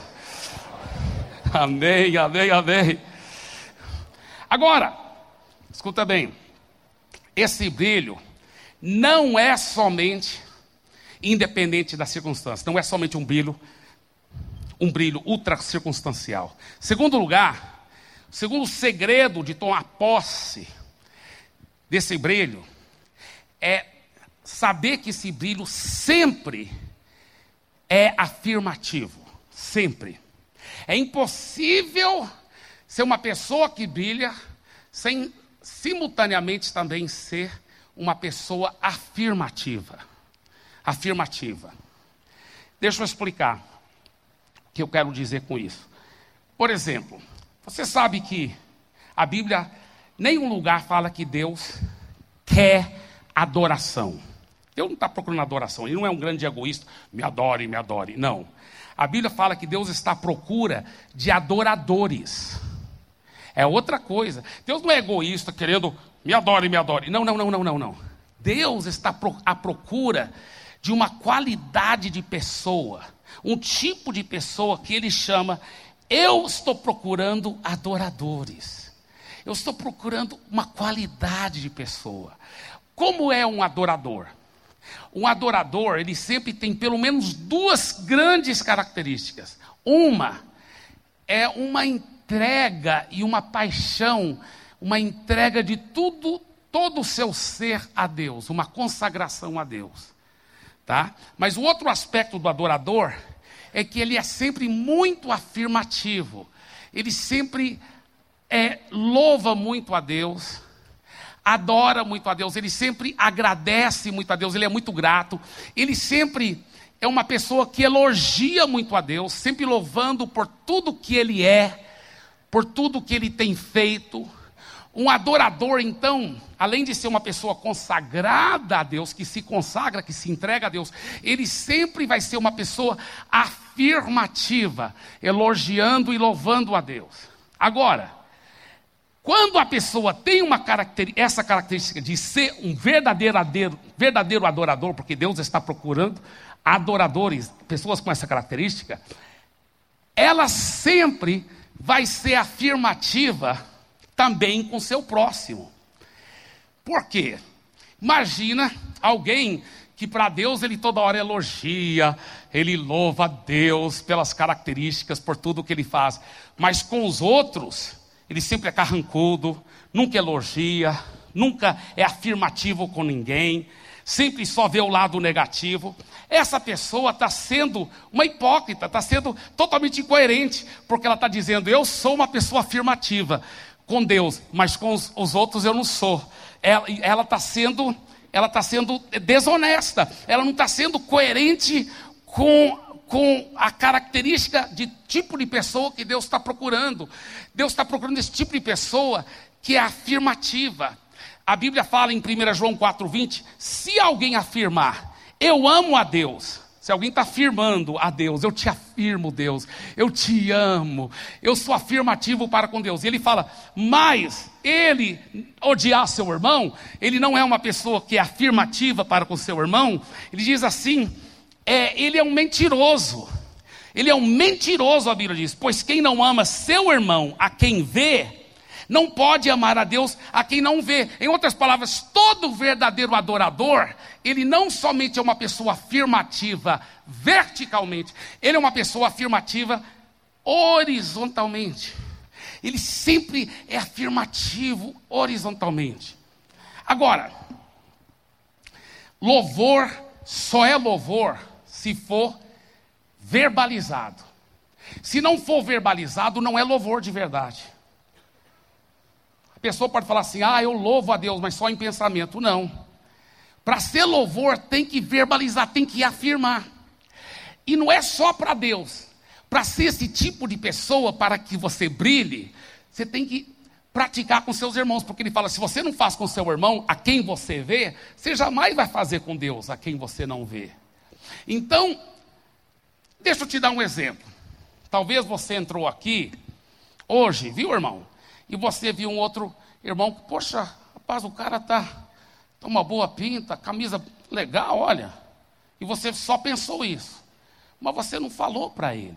Amém, amém, amém. Agora, escuta bem. Esse brilho não é somente independente da circunstância. Não é somente um brilho, um brilho ultra circunstancial. Segundo lugar, segundo segredo de tomar posse desse brilho é saber que esse brilho sempre é afirmativo. Sempre. É impossível ser uma pessoa que brilha sem simultaneamente também ser uma pessoa afirmativa. Afirmativa. Deixa eu explicar o que eu quero dizer com isso. Por exemplo, Você sabe que a Bíblia, nenhum lugar fala que Deus quer adoração. Deus não está procurando adoração, Ele não é um grande egoísta, me adore, me adore, não. A Bíblia fala que Deus está à procura de adoradores. É outra coisa. Deus não é egoísta, querendo, me adore, me adore. Não, não, não, não, não, não. Deus está à procura de uma qualidade de pessoa, um tipo de pessoa que Ele chama, eu estou procurando adoradores. Eu estou procurando uma qualidade de pessoa. Como é um adorador? Um adorador, ele sempre tem pelo menos duas grandes características. Uma é uma entrega e uma paixão, uma entrega de tudo, todo o seu ser a Deus, uma consagração a Deus. Tá? Mas o outro aspecto do adorador é que ele é sempre muito afirmativo. Ele sempre é, louva muito a Deus, adora muito a Deus, ele sempre agradece muito a Deus, ele é muito grato. Ele sempre é uma pessoa que elogia muito a Deus, sempre louvando por tudo que ele é, por tudo que ele tem feito. Um adorador, então, além de ser uma pessoa consagrada a Deus, que se consagra, que se entrega a Deus, ele sempre vai ser uma pessoa afirmativa, elogiando e louvando a Deus. Agora, quando a pessoa tem uma caracter, essa característica de ser um verdadeiro, verdadeiro adorador, porque Deus está procurando adoradores, pessoas com essa característica, ela sempre vai ser afirmativa também com seu próximo. Por quê? Imagina alguém que para Deus ele toda hora elogia, ele louva a Deus pelas características, por tudo que ele faz, mas com os outros ele sempre é carrancudo, nunca elogia, nunca é afirmativo com ninguém, sempre só vê o lado negativo. Essa pessoa está sendo uma hipócrita, está sendo totalmente incoerente, porque ela está dizendo, eu sou uma pessoa afirmativa com Deus, mas com os, os outros eu não sou. Ela está sendo, ela está sendo desonesta, ela não está sendo coerente com, com a característica de tipo de pessoa que Deus está procurando. Deus está procurando esse tipo de pessoa que é afirmativa. A Bíblia fala em primeira João quatro, vinte, se alguém afirmar, eu amo a Deus. Se alguém está afirmando a Deus, eu te afirmo, Deus, eu te amo, eu sou afirmativo para com Deus. E ele fala, mas ele odiar seu irmão, ele não é uma pessoa que é afirmativa para com seu irmão. Ele diz assim, é, ele é um mentiroso. Ele é um mentiroso, a Bíblia diz, pois quem não ama seu irmão a quem vê, não pode amar a Deus a quem não vê. Em outras palavras, todo verdadeiro adorador, ele não somente é uma pessoa afirmativa verticalmente, ele é uma pessoa afirmativa horizontalmente. Ele sempre é afirmativo horizontalmente. Agora, louvor só é louvor se for verbalizado. Se não for verbalizado, não é louvor de verdade. A pessoa pode falar assim, ah, eu louvo a Deus, mas só em pensamento. Não. Para ser louvor, tem que verbalizar, tem que afirmar. E não é só para Deus. Para ser esse tipo de pessoa, para que você brilhe, você tem que praticar com seus irmãos. Porque ele fala, se você não faz com seu irmão, a quem você vê, você jamais vai fazer com Deus, a quem você não vê. Então, deixa eu te dar um exemplo. Talvez você entrou aqui hoje, viu, irmão? E você viu um outro irmão, poxa, rapaz, o cara tá, tá uma boa pinta, camisa legal, olha. E você só pensou isso. Mas você não falou para ele.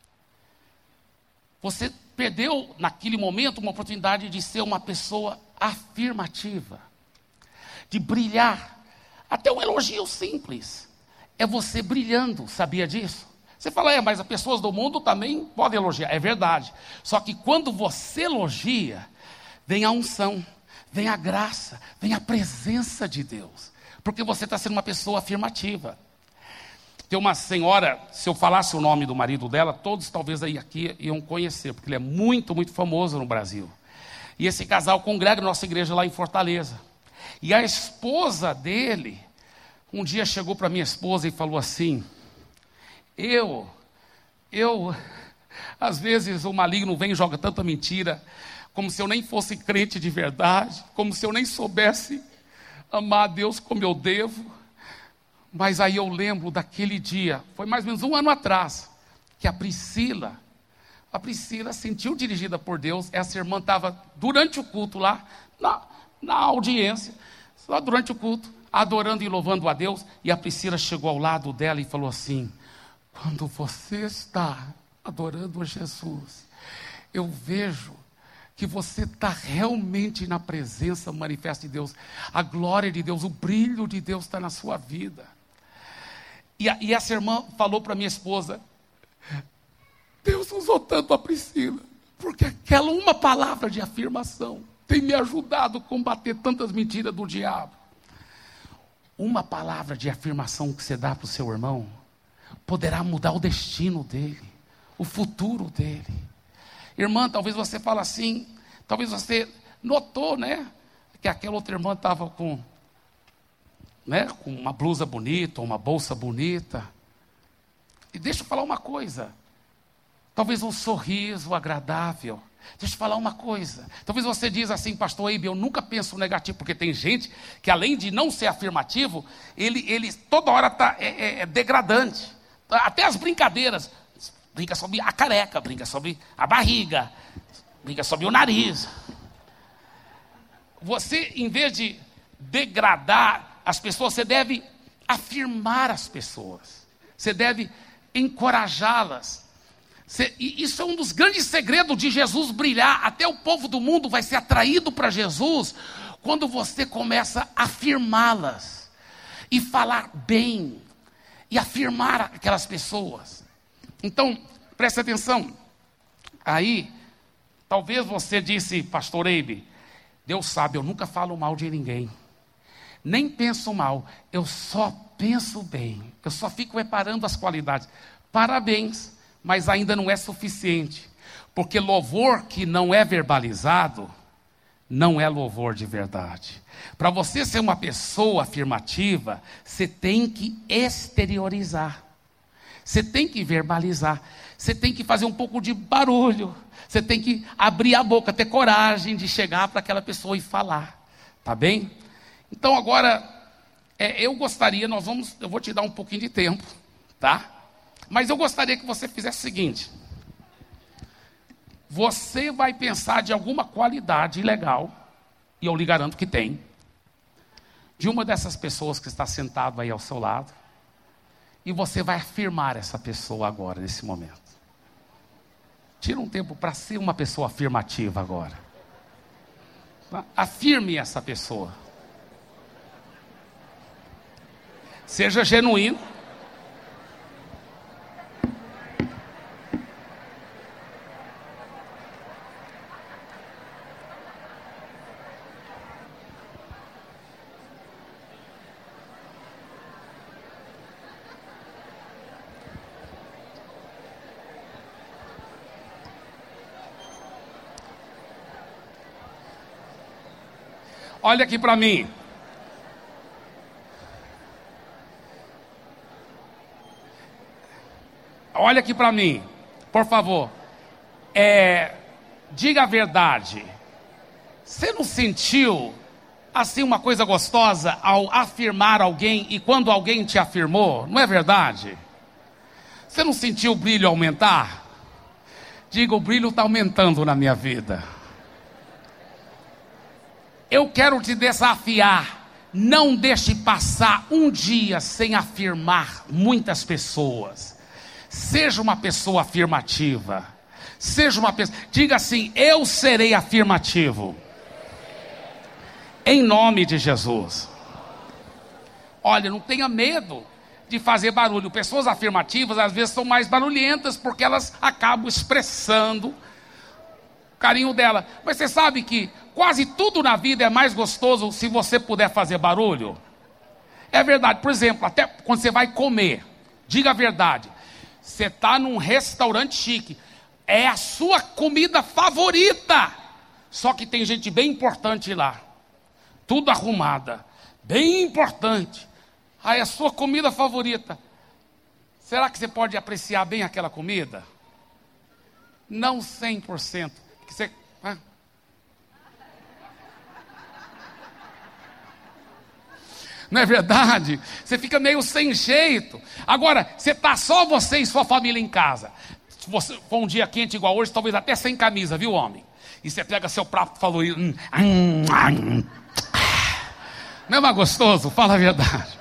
Você perdeu, naquele momento, uma oportunidade de ser uma pessoa afirmativa. De brilhar. Até um elogio simples. É você brilhando, sabia disso? Você fala, é, mas as pessoas do mundo também podem elogiar. É verdade. Só que quando você elogia, vem a unção, vem a graça, vem a presença de Deus. Porque você está sendo uma pessoa afirmativa. Tem uma senhora, se eu falasse o nome do marido dela, todos talvez aí aqui iam conhecer, porque ele é muito, muito famoso no Brasil. E esse casal congrega na nossa igreja lá em Fortaleza. E a esposa dele, um dia chegou para minha esposa e falou assim, eu, eu, Às vezes o maligno vem e joga tanta mentira, como se eu nem fosse crente de verdade, como se eu nem soubesse amar a Deus como eu devo. Mas aí eu lembro daquele dia, foi mais ou menos um ano atrás, que a Priscila, a Priscila sentiu dirigida por Deus. Essa irmã estava durante o culto lá, na, na audiência, só durante o culto, adorando e louvando a Deus, e a Priscila chegou ao lado dela e falou assim: quando você está adorando a Jesus, eu vejo que você está realmente na presença manifesta de Deus, a glória de Deus, o brilho de Deus está na sua vida. E, a, e essa irmã falou para minha esposa: Deus usou tanto a Priscila, porque aquela uma palavra de afirmação tem me ajudado a combater tantas mentiras do diabo. Uma palavra de afirmação que você dá para o seu irmão poderá mudar o destino dele, o futuro dele. Irmã, talvez você fale assim, talvez você notou, né, que aquela outra irmã estava com, né, com uma blusa bonita, uma bolsa bonita. E deixa eu falar uma coisa, talvez um sorriso agradável. Deixa eu falar uma coisa, talvez você diz assim: pastor Eibe, eu nunca penso negativo, porque tem gente que além de não ser afirmativo, ele, ele toda hora está é, é, é degradante. Até as brincadeiras, brinca sobre a careca, brinca sobre a barriga, brinca sobre o nariz. Você, em vez de degradar as pessoas, você deve afirmar as pessoas, você deve encorajá-las. Você, e isso é um dos grandes segredos de Jesus brilhar. Até o povo do mundo vai ser atraído para Jesus quando você começa a afirmá-las e falar bem e afirmar aquelas pessoas. Então, preste atenção. Aí, talvez você disse: pastor Eibe, Deus sabe, eu nunca falo mal de ninguém, nem penso mal, eu só penso bem, eu só fico reparando as qualidades. Parabéns, mas ainda não é suficiente, porque louvor que não é verbalizado não é louvor de verdade. Para você ser uma pessoa afirmativa, você tem que exteriorizar, você tem que verbalizar, você tem que fazer um pouco de barulho, você tem que abrir a boca, ter coragem de chegar para aquela pessoa e falar, tá bem? Então agora, é, eu gostaria, nós vamos, eu vou te dar um pouquinho de tempo, tá? Mas eu gostaria que você fizesse o seguinte: você vai pensar de alguma qualidade legal, e eu lhe garanto que tem, de uma dessas pessoas que está sentado aí ao seu lado, e você vai afirmar essa pessoa agora, nesse momento. Tira um tempo para ser uma pessoa afirmativa agora. Tá? Afirme essa pessoa. Seja genuíno. Olha aqui para mim. Olha aqui para mim, por favor. É, diga a verdade. Você não sentiu assim uma coisa gostosa ao afirmar alguém e quando alguém te afirmou? Não é verdade? Você não sentiu o brilho aumentar? Diga: o brilho está aumentando na minha vida. Eu quero te desafiar, não deixe passar um dia sem afirmar muitas pessoas. Seja uma pessoa afirmativa. Seja uma pessoa, diga assim: eu serei afirmativo. Em nome de Jesus. Olha, não tenha medo de fazer barulho. Pessoas afirmativas às vezes são mais barulhentas, porque elas acabam expressando o carinho dela. Mas você sabe que quase tudo na vida é mais gostoso se você puder fazer barulho? É verdade. Por exemplo, até quando você vai comer, diga a verdade. Você está num restaurante chique, é a sua comida favorita, só que tem gente bem importante lá, tudo arrumada, bem importante. Aí a sua comida favorita, será que você pode apreciar bem aquela comida? Não cem por cento. Que você... ah. Não é verdade? Você fica meio sem jeito. Agora, você está só você e sua família em casa. Se você for um dia quente igual hoje, talvez até sem camisa, viu, homem? E você pega seu prato favorito. Hum, hum, hum, não é mais gostoso? Fala a verdade.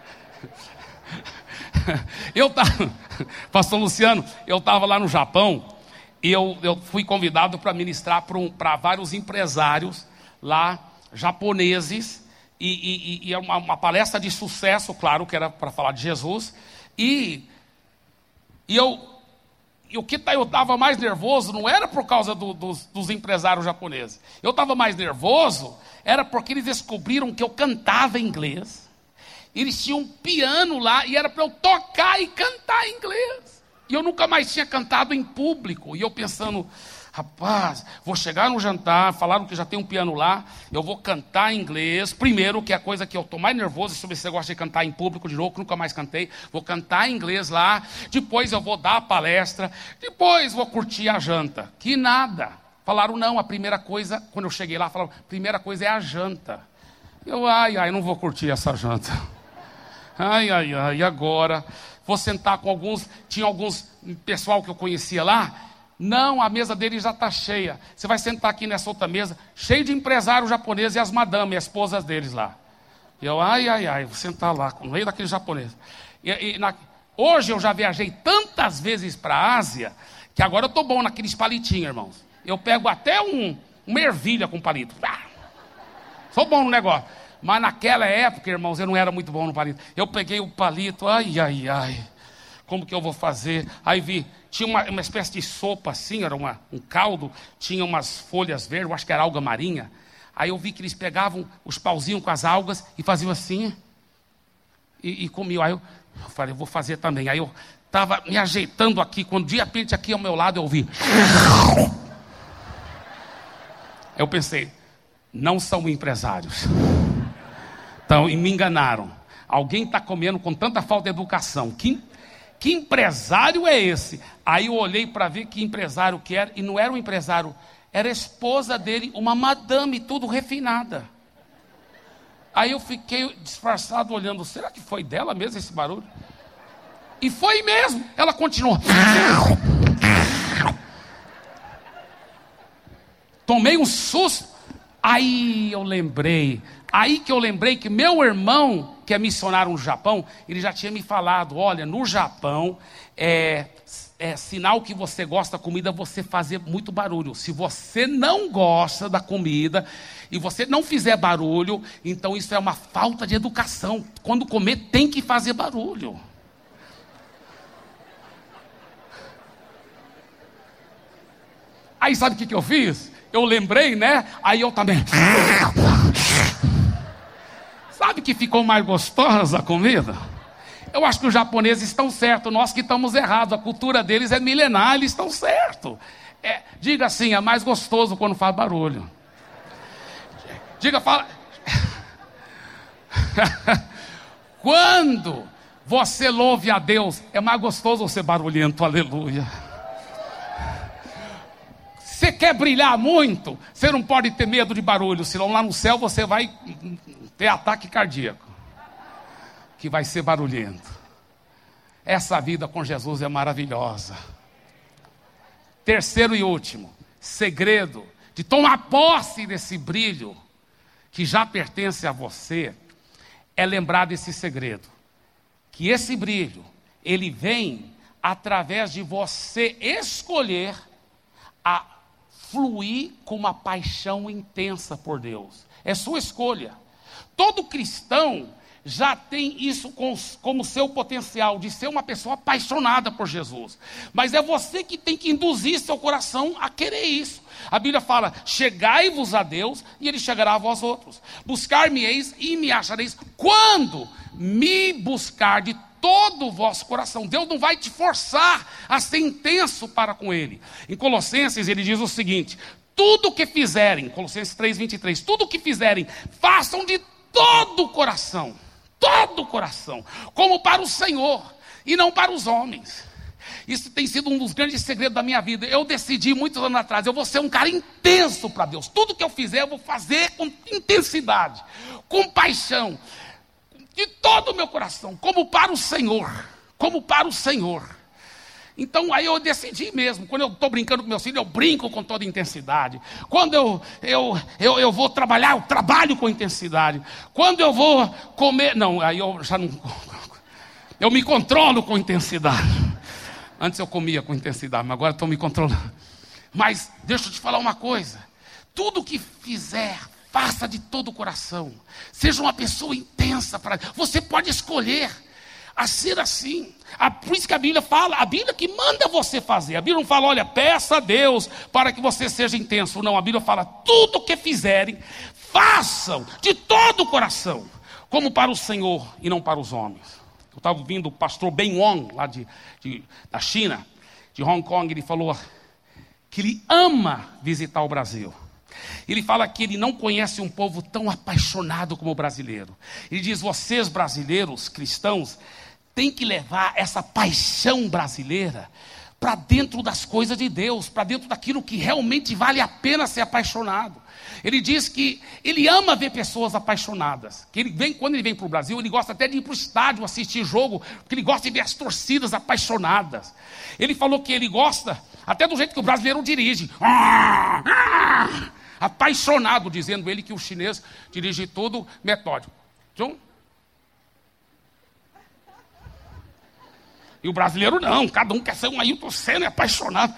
Eu estava, pastor Luciano, eu estava lá no Japão e eu, eu fui convidado para ministrar para um, para vários empresários lá, japoneses. E, e, e é uma, uma palestra de sucesso, claro, que era para falar de Jesus. E, e, eu, e o que eu estava mais nervoso não era por causa do, dos, dos empresários japoneses. Eu estava mais nervoso, era porque eles descobriram que eu cantava inglês. Eles tinham um piano lá e era para eu tocar e cantar em inglês. E eu nunca mais tinha cantado em público. E eu pensando... Rapaz, vou chegar no jantar, falaram que já tem um piano lá, eu vou cantar em inglês, primeiro, que é a coisa que eu estou mais nervoso, sobre se você gosta de cantar em público de novo, que nunca mais cantei, vou cantar em inglês lá, depois eu vou dar a palestra, depois vou curtir a janta. Que nada. Falaram, não, a primeira coisa, quando eu cheguei lá, falaram, a primeira coisa é a janta. Eu, ai, ai, não vou curtir essa janta. Ai, ai, ai, e agora? Vou sentar com alguns, tinha alguns pessoal que eu conhecia lá. Não, a mesa dele já está cheia. Você vai sentar aqui nessa outra mesa, cheio de empresários japoneses e as madames, as esposas deles lá. E eu, ai, ai, ai, vou sentar lá, no meio daqueles japoneses. E, e, na, hoje eu já viajei tantas vezes para a Ásia, que agora eu estou bom naqueles palitinhos, irmãos. Eu pego até um, uma ervilha com palito. Ah, sou bom no negócio. Mas naquela época, irmãos, eu não era muito bom no palito. Eu peguei o palito, ai, ai, ai. Como que eu vou fazer? Aí vi, tinha uma, uma espécie de sopa assim, era uma, um caldo, tinha umas folhas verdes, eu acho que era alga marinha. Aí eu vi que eles pegavam os pauzinhos com as algas e faziam assim, e, e comiam. Aí eu, eu falei, eu vou fazer também. Aí eu estava me ajeitando aqui, quando de repente aqui ao meu lado eu ouvi. Eu pensei, não são empresários. Então, e me enganaram. Alguém está comendo com tanta falta de educação. Que Que empresário é esse? Aí eu olhei para ver que empresário que era, e não era um empresário, era a esposa dele, uma madame, tudo refinada. Aí eu fiquei disfarçado olhando, será que foi dela mesmo esse barulho? E foi mesmo, ela continuou. Tomei um susto, aí eu lembrei, aí que eu lembrei que meu irmão, que é missionário no Japão, ele já tinha me falado, olha, no Japão, é, é sinal que você gosta da comida, você fazer muito barulho. Se você não gosta da comida, e você não fizer barulho, então isso é uma falta de educação. Quando comer, tem que fazer barulho. Aí sabe o que, que eu fiz? Eu lembrei, né? Aí eu também... Sabe que ficou mais gostosa a comida? Eu acho que os japoneses estão certos, nós que estamos errados. A cultura deles é milenar, eles estão certos. É, diga assim, é mais gostoso quando faz barulho. Diga, fala... Quando você louve a Deus, é mais gostoso ser barulhento, aleluia. Você quer brilhar muito, você não pode ter medo de barulho, senão lá no céu você vai... ter ataque cardíaco, que vai ser barulhento. Essa vida com Jesus é maravilhosa. Terceiro e último, segredo de tomar posse desse brilho que já pertence a você, é lembrar desse segredo, que esse brilho, ele vem através de você escolher a fluir com uma paixão intensa por Deus. É sua escolha. Todo cristão já tem isso como seu potencial, de ser uma pessoa apaixonada por Jesus. Mas é você que tem que induzir seu coração a querer isso. A Bíblia fala, chegai-vos a Deus e Ele chegará a vós outros. Buscar-me-eis e me achareis quando me buscar de todo o vosso coração. Deus não vai te forçar a ser intenso para com Ele. Em Colossenses ele diz o seguinte, tudo o que fizerem, Colossenses três, vinte e três, tudo o que fizerem, façam de todo o coração, todo o coração, como para o Senhor e não para os homens. Isso tem sido um dos grandes segredos da minha vida. Eu decidi muitos anos atrás, eu vou ser um cara intenso para Deus. Tudo que eu fizer, eu vou fazer com intensidade, com paixão, de todo o meu coração, como para o Senhor, como para o Senhor. Então aí eu decidi mesmo, quando eu estou brincando com meus filhos, eu brinco com toda intensidade. Quando eu, eu, eu, eu vou trabalhar, eu trabalho com intensidade. Quando eu vou comer, não, aí eu já não, eu me controlo com intensidade. Antes eu comia com intensidade, mas agora estou me controlando. Mas deixa eu te falar uma coisa, tudo que fizer, faça de todo o coração. Seja uma pessoa intensa. Pra... Você pode escolher a ser assim. A, por isso que a Bíblia fala, a Bíblia que manda você fazer. A Bíblia não fala, olha, peça a Deus para que você seja intenso. Não, a Bíblia fala, tudo que fizerem, façam de todo o coração, como para o Senhor e não para os homens. Eu estava ouvindo o pastor Ben Wong, lá de, de, da China, de Hong Kong, ele falou que ele ama visitar o Brasil. Ele fala que ele não conhece um povo tão apaixonado como o brasileiro. Ele diz, vocês brasileiros, cristãos, têm que levar essa paixão brasileira para dentro das coisas de Deus, para dentro daquilo que realmente vale a pena ser apaixonado. Ele diz que ele ama ver pessoas apaixonadas. Que ele vem, quando ele vem para o Brasil, ele gosta até de ir para o estádio assistir jogo, porque ele gosta de ver as torcidas apaixonadas. Ele falou que ele gosta até do jeito que o brasileiro dirige. Apaixonado, dizendo ele que o chinês dirige tudo metódico. Tchum. E o brasileiro não, cada um quer ser um Ailton Senna, é apaixonado.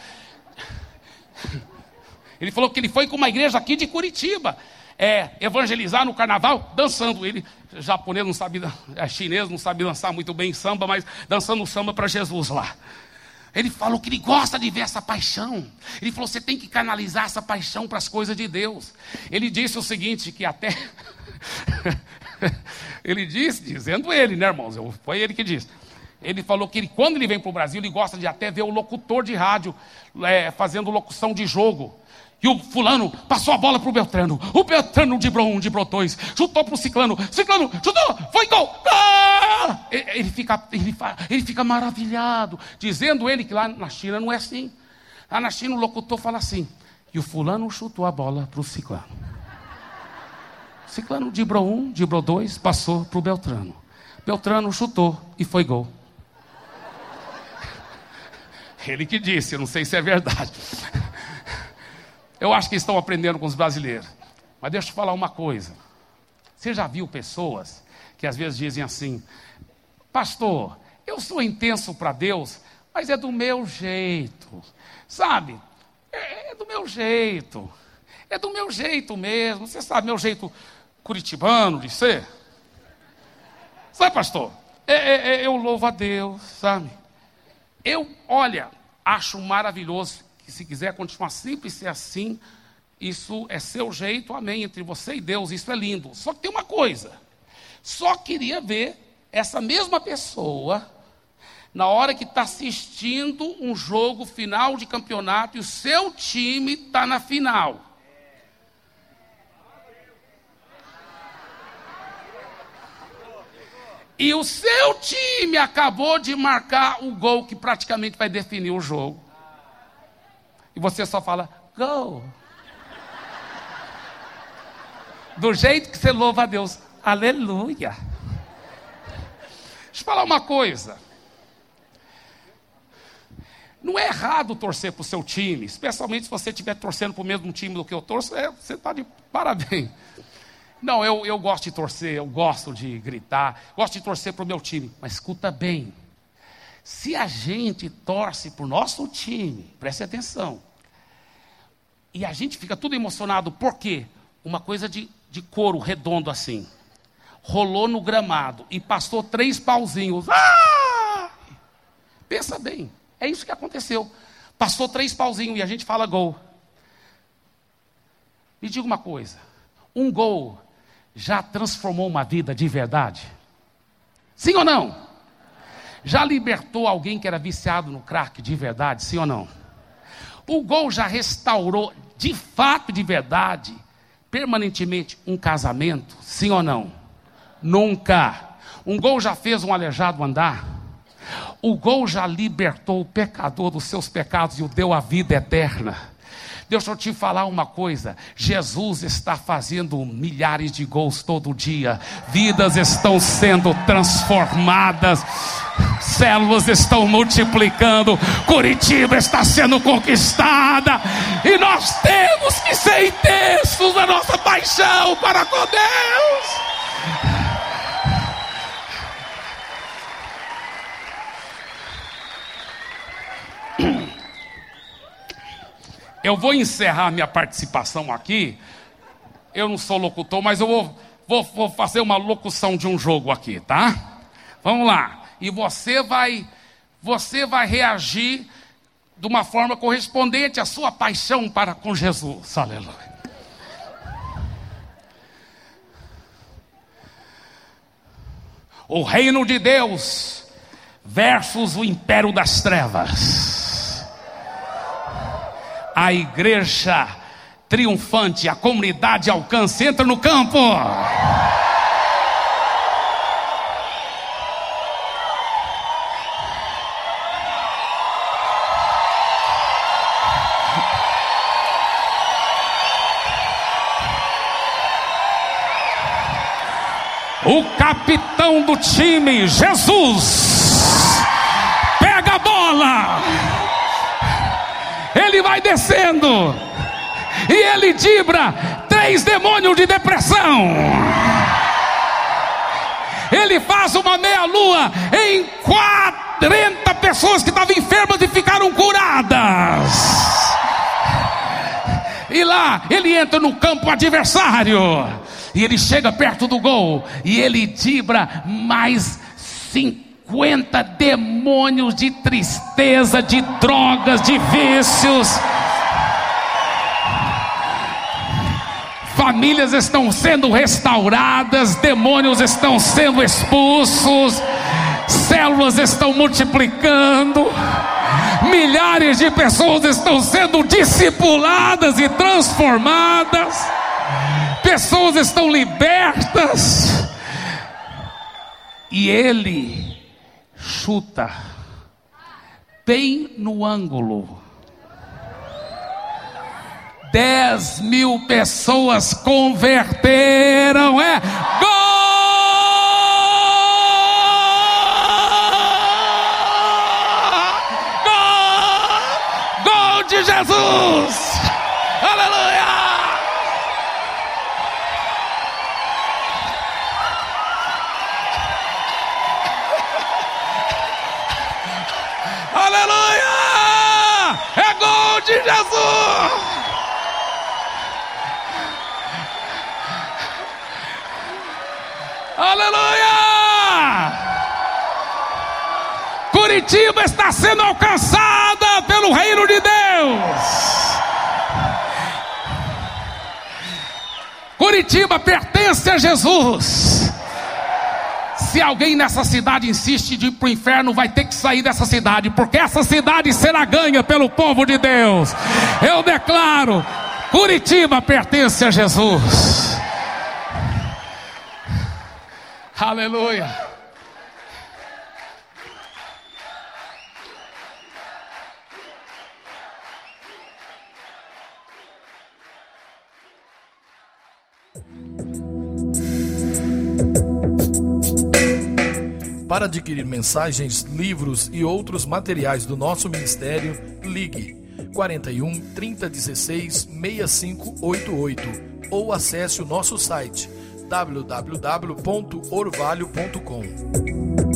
Ele falou que ele foi com uma igreja aqui de Curitiba, é, evangelizar no carnaval, dançando. Ele, japonês não sabe, é, chinês não sabe dançar muito bem samba, mas dançando samba para Jesus lá. Ele falou que ele gosta de ver essa paixão. Ele falou, você tem que canalizar essa paixão para as coisas de Deus. Ele disse o seguinte, que até... ele disse, dizendo ele, né, irmãos? Foi ele que disse. Ele falou que ele, quando ele vem para o Brasil, ele gosta de até ver o locutor de rádio é, fazendo locução de jogo. E o fulano passou a bola para o Beltrano. O Beltrano driblou um, driblou dois. Chutou para o Ciclano. Ciclano chutou, foi gol. Ah! Ele, fica, ele, ele fica maravilhado. Dizendo ele que lá na China não é assim. Lá na China o locutor fala assim. E o fulano chutou a bola para o Ciclano. O Ciclano driblou um, driblou dois, passou para o Beltrano. Beltrano chutou e foi gol. Ele que disse, eu não sei se é verdade. Eu acho que estão aprendendo com os brasileiros. Mas deixa eu te falar uma coisa. Você já viu pessoas que às vezes dizem assim, pastor, eu sou intenso para Deus, mas é do meu jeito. Sabe? É, é do meu jeito. É do meu jeito mesmo. Você sabe, meu jeito curitibano de ser. Sabe, pastor? É, é, é, eu louvo a Deus, sabe? Eu, olha, acho maravilhoso que se quiser continuar sempre ser assim, isso é seu jeito, amém, entre você e Deus, isso é lindo. Só que tem uma coisa, só queria ver essa mesma pessoa, na hora que está assistindo um jogo final de campeonato e o seu time está na final. E o seu time acabou de marcar o gol que praticamente vai definir o jogo. E você só fala, gol. Do jeito que você louva a Deus. Aleluia. Deixa eu falar uma coisa. Não é errado torcer para o seu time. Especialmente se você estiver torcendo para o mesmo time do que eu torço. É, você está de parabéns. Não, eu, eu gosto de torcer, eu gosto de gritar, gosto de torcer para o meu time. Mas escuta bem, se a gente torce para o nosso time, preste atenção, e a gente fica tudo emocionado, por quê? Uma coisa de, de couro redondo assim, rolou no gramado e passou três pauzinhos. Ah! Pensa bem, é isso que aconteceu. Passou três pauzinhos e a gente fala gol. Me diga uma coisa, um gol já transformou uma vida de verdade? Sim ou não? Já libertou alguém que era viciado no crack de verdade? Sim ou não? O gol já restaurou de fato, de verdade, permanentemente um casamento? Sim ou não? Nunca. Um gol já fez um aleijado andar? O gol já libertou o pecador dos seus pecados e o deu a vida eterna. Deixa eu te falar uma coisa, Jesus está fazendo milhares de gols todo dia, vidas estão sendo transformadas, células estão multiplicando, Curitiba está sendo conquistada, e nós temos que ser intensos na nossa paixão para com Deus. Eu vou encerrar minha participação aqui. Eu não sou locutor, mas eu vou, vou, vou fazer uma locução de um jogo aqui, tá? Vamos lá. E você vai, você vai reagir de uma forma correspondente à sua paixão para com Jesus. Aleluia. O reino de Deus versus o império das trevas. A igreja triunfante, a comunidade alcance, entra no campo. O capitão do time, Jesus, pega a bola. Ele vai descendo e ele dibra três demônios de depressão. Ele faz uma meia-lua em quarenta pessoas que estavam enfermas e ficaram curadas. E lá ele entra no campo adversário e ele chega perto do gol e ele dibra mais cinquenta demônios de tristeza, de drogas, de vícios. Famílias estão sendo restauradas, demônios estão sendo expulsos, células estão multiplicando, milhares de pessoas estão sendo discipuladas e transformadas, pessoas estão libertas. E ele chuta bem no ângulo. Dez mil pessoas converteram. É gol! Gol! Gol de Jesus! Aleluia! Aleluia! É gol de Jesus! Aleluia! Curitiba está sendo alcançada pelo reino de Deus. Curitiba pertence a Jesus. Se alguém nessa cidade insiste de ir para o inferno, vai ter que sair dessa cidade, porque essa cidade será ganha pelo povo de Deus. Eu declaro: Curitiba pertence a Jesus. Aleluia. Para adquirir mensagens, livros e outros materiais do nosso ministério, ligue quarenta e um, trinta, dezesseis, sessenta e cinco oitenta e oito ou acesse o nosso site w w w ponto orvalho ponto com.